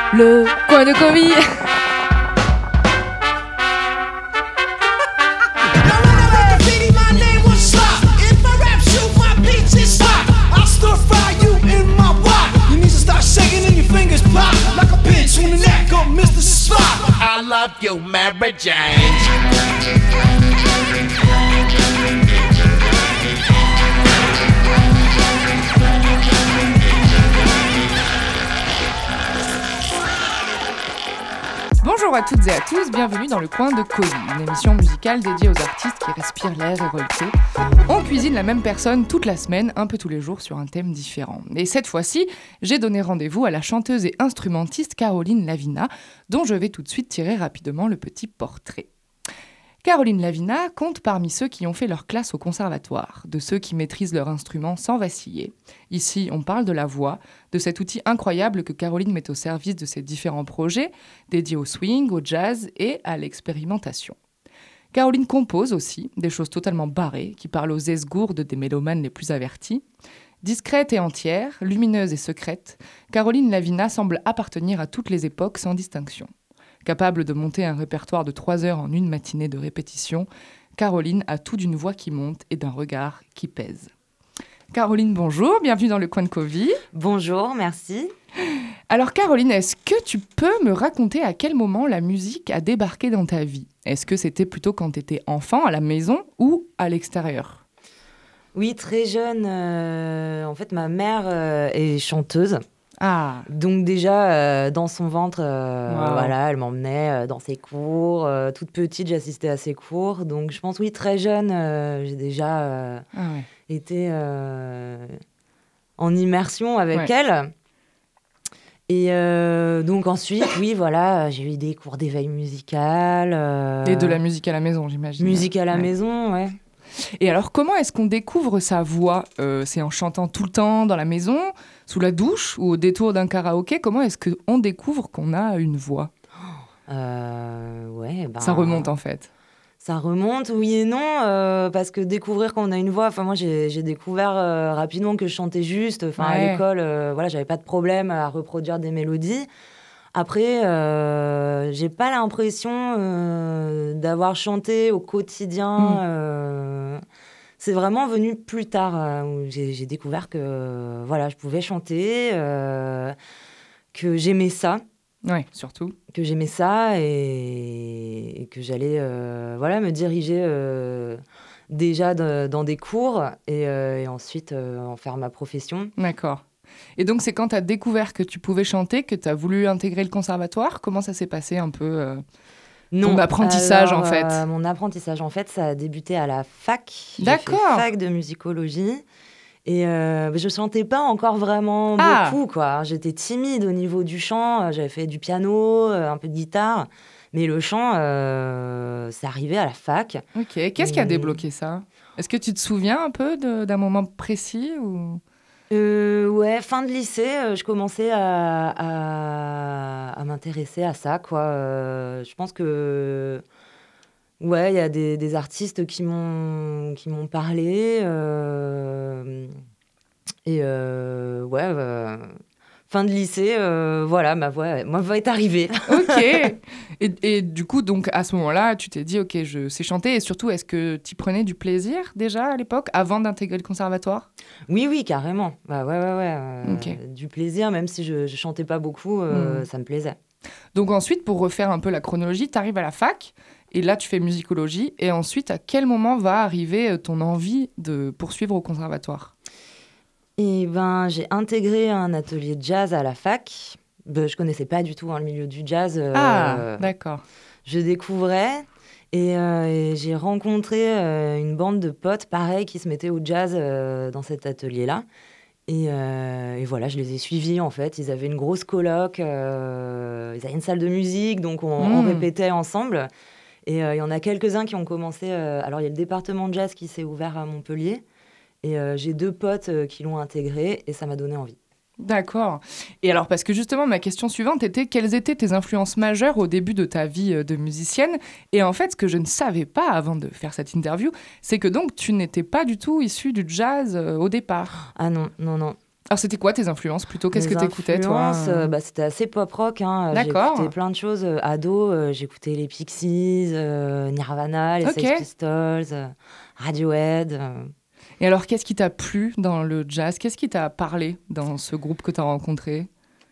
Le coin de Covid. I love you, Mary Jane. Bonjour à toutes et à tous, bienvenue dans le coin de Covid, une émission musicale dédiée aux artistes qui respirent l'air révolté. On cuisine la même personne toute la semaine, un peu tous les jours sur un thème différent. Et cette fois-ci, j'ai donné rendez-vous à la chanteuse et instrumentiste Caroline Lavina, dont je vais tout de suite tirer rapidement le petit portrait. Caroline Lavina compte parmi ceux qui ont fait leur classe au conservatoire, de ceux qui maîtrisent leur instrument sans vaciller. Ici, on parle de la voix, de cet outil incroyable que Caroline met au service de ses différents projets, dédiés au swing, au jazz et à l'expérimentation. Caroline compose aussi des choses totalement barrées, qui parlent aux esgourdes des mélomanes les plus avertis. Discrète et entière, lumineuse et secrète, Caroline Lavina semble appartenir à toutes les époques sans distinction. Capable de monter un répertoire de 3 heures en une matinée de répétition, Caroline a tout d'une voix qui monte et d'un regard qui pèse. Caroline, bonjour, bienvenue dans le coin de Covid. Bonjour, merci. Alors Caroline, est-ce que tu peux me raconter à quel moment la musique a débarqué dans ta vie ? Est-ce que c'était plutôt quand tu étais enfant, à la maison ou à l'extérieur ? Oui, très jeune. En fait, ma mère est chanteuse. Ah, Donc déjà, dans son ventre, Wow. voilà, elle m'emmenait dans ses cours. Toute petite, j'assistais à ses cours. Donc je pense, oui, très jeune, j'ai déjà ah ouais. été en immersion avec Ouais. elle. Et donc ensuite, oui, voilà, j'ai eu des cours d'éveil musical. Et de la musique à la maison, j'imagine. Musique à la Ouais. maison, ouais. Et alors, comment est-ce qu'on découvre sa voix ? C'est en chantant tout le temps dans la maison, sous la douche ou au détour d'un karaoké ? Comment est-ce qu'on découvre qu'on a une voix ? Ouais, ben, Ça remonte en fait. Ça remonte, oui et non, parce que découvrir qu'on a une voix, enfin moi j'ai découvert rapidement que je chantais juste, enfin à Ouais. l'école, voilà, j'avais pas de problème à reproduire des mélodies. Après, j'ai pas l'impression d'avoir chanté au quotidien. C'est vraiment venu plus tard où j'ai découvert que voilà, je pouvais chanter, que j'aimais ça. Ouais, surtout. Que j'aimais ça et que j'allais voilà, me diriger déjà dans des cours et ensuite en faire ma profession. D'accord. Et donc, c'est quand tu as découvert que tu pouvais chanter que tu as voulu intégrer le conservatoire ? Comment ça s'est passé un peu ton apprentissage, Alors, en fait mon apprentissage, en fait, ça a débuté à la fac. D'accord. J'ai fait fac de musicologie. Et je ne chantais pas encore vraiment Ah. beaucoup, quoi. J'étais timide au niveau du chant. J'avais fait du piano, un peu de guitare. Mais le chant, c'est arrivé à la fac. Ok. Qu'est-ce qui a Et- débloqué ça ? Est-ce que tu te souviens un peu d'un moment précis ou... Ouais, fin de lycée, je commençais à m'intéresser à ça, quoi. Je pense que, ouais, il y a des artistes qui m'ont parlé. Ouais, fin de lycée, voilà, ma voix est arrivée. Ok. Et du coup, donc, à ce moment-là, tu t'es dit, ok, je sais chanter. Et surtout, est-ce que tu prenais du plaisir déjà à l'époque, avant d'intégrer le conservatoire ? Oui, carrément. Bah, ouais. Ok. Du plaisir, même si je chantais pas beaucoup, ça me plaisait. Donc ensuite, pour refaire un peu la chronologie, tu arrives à la fac, et là, tu fais musicologie. Et ensuite, à quel moment va arriver ton envie de poursuivre au conservatoire ? Et ben, j'ai intégré un atelier de jazz à la fac. Je connaissais pas du tout le milieu du jazz. Ah, d'accord. Je découvrais et j'ai rencontré une bande de potes, pareil, qui se mettaient au jazz dans cet atelier-là. Et voilà, je les ai suivis, en fait. Ils avaient une grosse coloc, ils avaient une salle de musique, donc on répétait ensemble. Et il y en a quelques-uns qui ont commencé... alors, il y a le département de jazz qui s'est ouvert à Montpellier. Et j'ai 2 potes qui l'ont intégré et ça m'a donné envie. D'accord. Et alors, parce que justement, ma question suivante était quelles étaient tes influences majeures au début de ta vie de musicienne ? Et en fait, ce que je ne savais pas avant de faire cette interview, c'est que donc tu n'étais pas du tout issue du jazz au départ. Ah non. Alors, c'était quoi tes influences plutôt ? Qu'est-ce que t'écoutais, toi ? C'était assez pop-rock. Hein. D'accord. J'écoutais plein de choses. Ado, j'écoutais les Pixies, Nirvana, les Sex Pistols, Radiohead. Et alors, qu'est-ce qui t'a plu dans le jazz ? Qu'est-ce qui t'a parlé dans ce groupe que t'as rencontré ?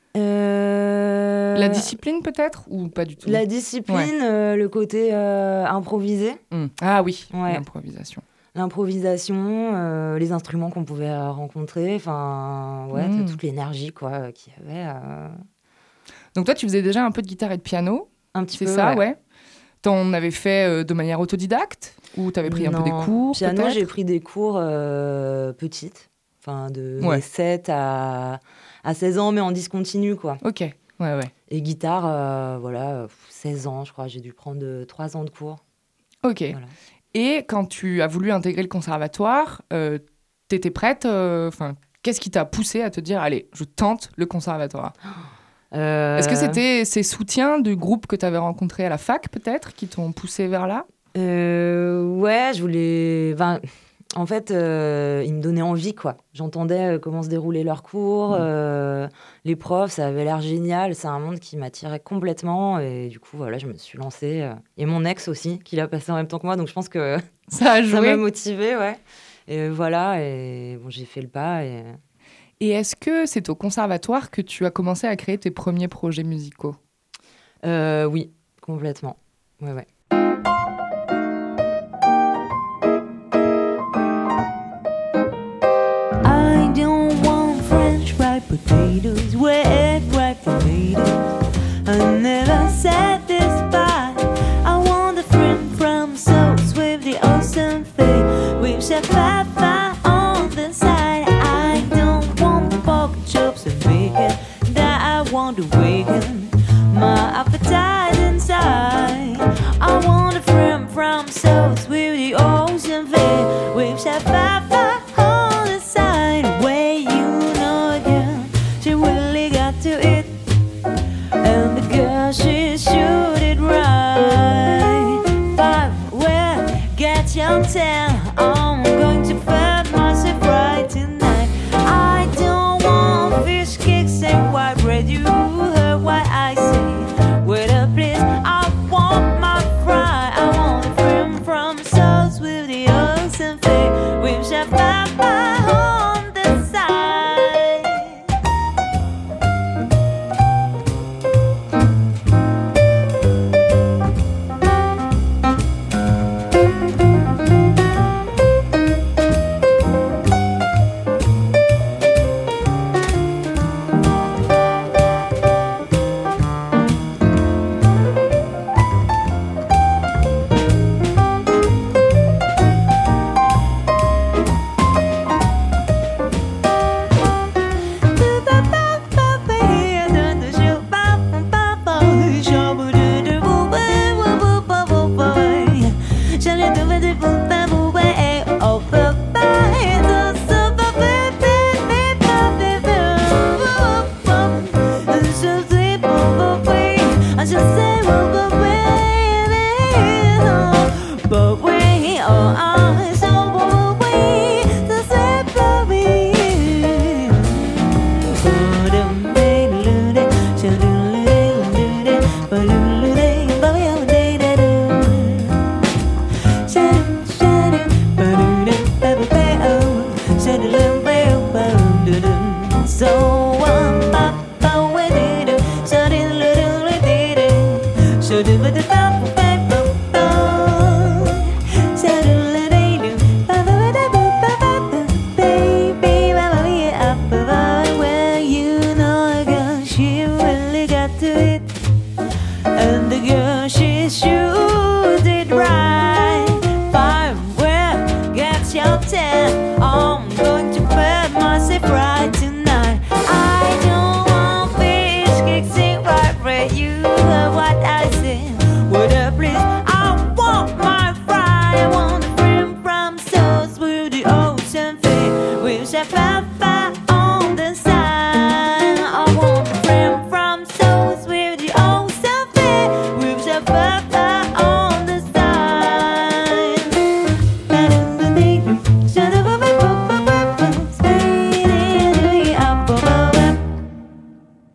La discipline, peut-être ? Ou pas du tout ? La discipline, le côté improvisé. Ah oui, l'improvisation. L'improvisation, les instruments qu'on pouvait rencontrer, enfin, toute l'énergie quoi qu'il y avait. Donc toi, tu faisais déjà un peu de guitare et de piano ? Un petit peu, c'est ça, ouais. T'en avais fait de manière autodidacte ? Ou t'avais pris un peu des cours, piano, peut-être ? j'ai pris des cours petites, enfin de 7 à 16 ans, mais en discontinu, quoi. Ok, ouais. Et guitare, 16 ans, je crois, j'ai dû prendre 3 ans de cours. Ok. Voilà. Et quand tu as voulu intégrer le conservatoire, t'étais prête qu'est-ce qui t'a poussée à te dire « Allez, je tente le conservatoire » Est-ce que c'était ces soutiens du groupe que tu avais rencontré à la fac, peut-être, qui t'ont poussée vers là ? Ouais, je voulais... En fait, ils me donnaient envie, quoi. J'entendais comment se déroulaient leurs cours, les profs, ça avait l'air génial. C'est un monde qui m'attirait complètement. Et du coup, voilà, je me suis lancée. Et mon ex aussi, qui l'a passé en même temps que moi. Donc, je pense que ça m'a motivée, ouais. Et voilà, et bon, j'ai fait le pas. Et est-ce que c'est au conservatoire que tu as commencé à créer tes premiers projets musicaux ? Oui, complètement. Ouais. Potatoes, wet ripe tomatoes. I never satisfied. I want a friend from souls with the awesome faith. With Shaffa on the side. I don't want pork chops and bacon. That I want to awaken my appetite.